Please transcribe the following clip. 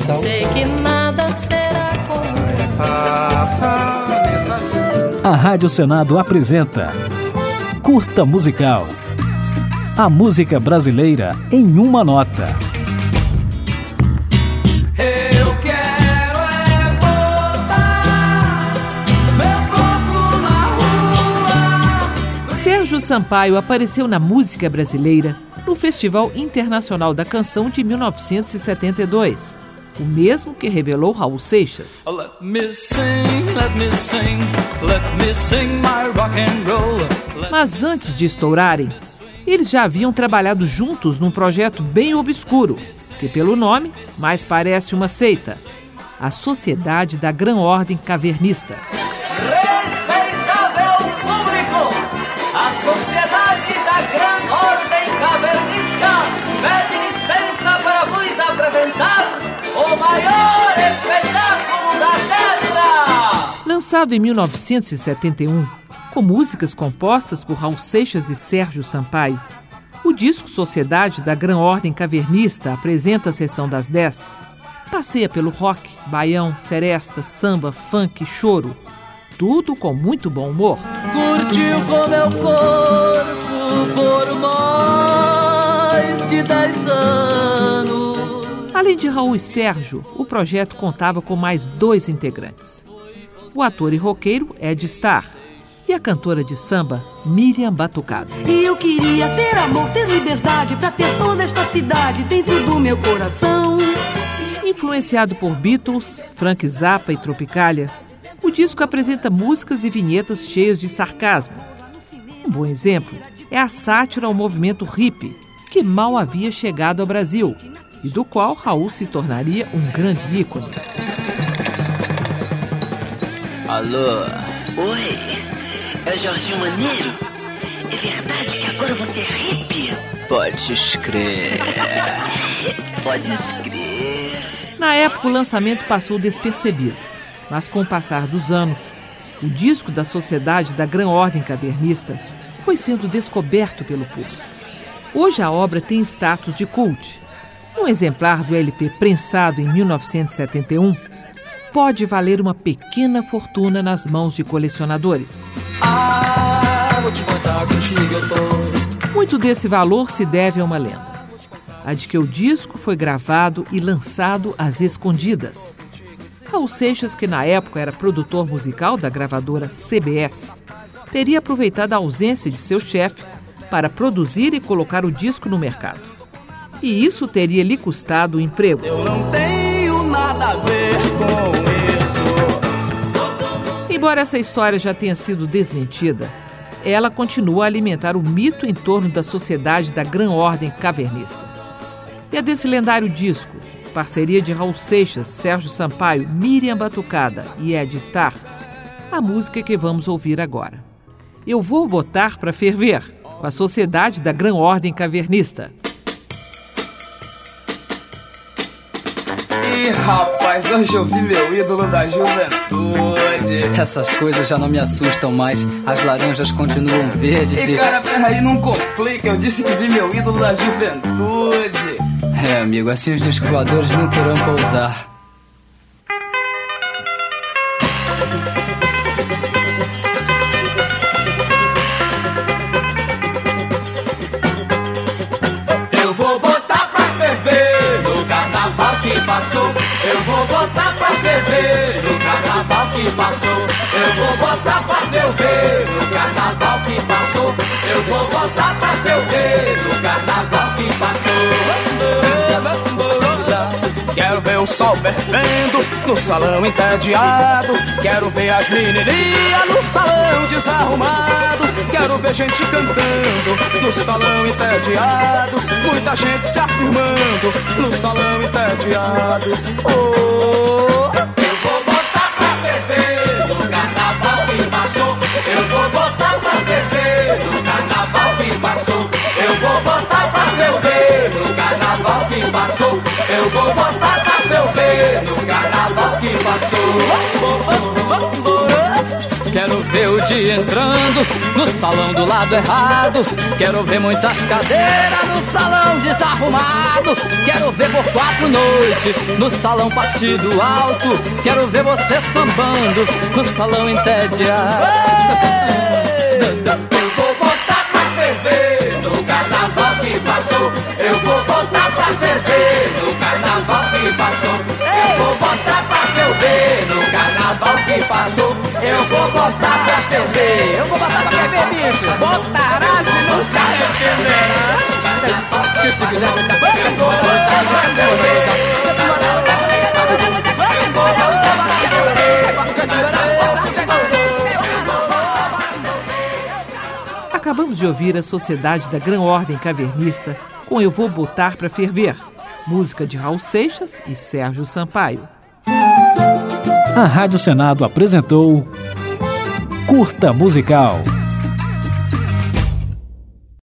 coração. Sei que nada será como A Rádio Senado apresenta Curta Musical. A música brasileira em uma nota. Eu quero botar meu corpo na rua. Sérgio Sampaio apareceu na música brasileira no Festival Internacional da Canção de 1972, o mesmo que revelou Raul Seixas. Let me sing, let me sing, let me sing my rock and roll. Mas antes de estourarem, eles já haviam trabalhado juntos num projeto bem obscuro, que pelo nome mais parece uma seita, a Sociedade da Grã Ordem Cavernista. Respeitável público, a Sociedade da Grã Ordem Cavernista pede licença para vos apresentar o maior espetáculo da Terra! Lançado em 1971, com músicas compostas por Raul Seixas e Sérgio Sampaio, o disco Sociedade da Grã Ordem Cavernista apresenta a Sessão das 10. Passeia pelo rock, baião, seresta, samba, funk, choro, tudo com muito bom humor. Curtiu com meu corpo por mais de 10 anos. Além de Raul e Sérgio, o projeto contava com mais 2 integrantes. O ator e roqueiro Ed Starr e a cantora de samba Miriam Batucada. E eu queria ter amor, ter liberdade, pra ter toda esta cidade dentro do meu coração. Influenciado por Beatles, Frank Zappa e Tropicália, o disco apresenta músicas e vinhetas cheias de sarcasmo. Um bom exemplo é a sátira ao movimento hippie, que mal havia chegado ao Brasil e do qual Raul se tornaria um grande ícone. Alô? Oi, é Jorginho Maneiro? É verdade que agora você é hippie? Pode crer. Pode crer. Na época, o lançamento passou despercebido, mas com o passar dos anos, o disco da Sociedade da Grã Ordem Cavernista foi sendo descoberto pelo público. Hoje a obra tem status de cult. Um exemplar do LP prensado em 1971 pode valer uma pequena fortuna nas mãos de colecionadores. Vou te contar, contigo eu tô. Muito desse valor se deve a uma lenda, a de que o disco foi gravado e lançado às escondidas. Raul Seixas, que na época era produtor musical da gravadora CBS, teria aproveitado a ausência de seu chefe para produzir e colocar o disco no mercado. E isso teria lhe custado o emprego. Eu não tenho nada a ver com isso. Embora essa história já tenha sido desmentida, ela continua a alimentar o mito em torno da Sociedade da Grã Ordem Cavernista. E é desse lendário disco, parceria de Raul Seixas, Sérgio Sampaio, Miriam Batucada e Ed Starr, a música que vamos ouvir agora. Eu vou botar pra ferver, com a Sociedade da Grã Ordem Cavernista. Ih, rapaz, hoje eu vi meu ídolo da juventude. Essas coisas já não me assustam mais. As laranjas continuam verdes E cara, peraí, não complica. Eu disse que vi meu ídolo da juventude. É, amigo, assim os discos voadores não querão pousar. Eu vou botar pra ferver no carnaval que passou. Eu vou botar pra ferver no carnaval que passou. Eu vou botar pra ferver no carnaval que passou. Eu vou botar pra ferver no carnaval que passou. Quero ver o sol fervendo no salão entediado. Quero ver as menininhas no salão desarrumado. Quero ver gente cantando no salão entediado. Muita gente se afirmando no salão entediado. Oh, eu vou botar pra ferver no carnaval que passou. Eu vou botar pra ferver no carnaval que passou. Eu vou botar pra ferver no carnaval que passou. Eu vou botar pra ferver no carnaval que passou. Quero ver o dia entrando no salão do lado errado. Quero ver muitas cadeiras no salão desarrumado. lado. Quero ver por 4 noites no salão partido alto. Quero ver você sambando no salão entediado. Eu vou botar pra ferver no carnaval que passou. Eu vou botar pra ferver no carnaval que passou. Eu vou botar pra ferver no carnaval que passou. Eu vou botar pra ferver. Eu vou botar pra ferver, bicho. Botarás e não te arrependerás. Eu vou botar pra ferver. Acabamos de ouvir a Sociedade da Grã Ordem Cavernista com Eu Vou Botar Pra Ferver, música de Raul Seixas e Sérgio Sampaio. A Rádio Senado apresentou Curta Musical.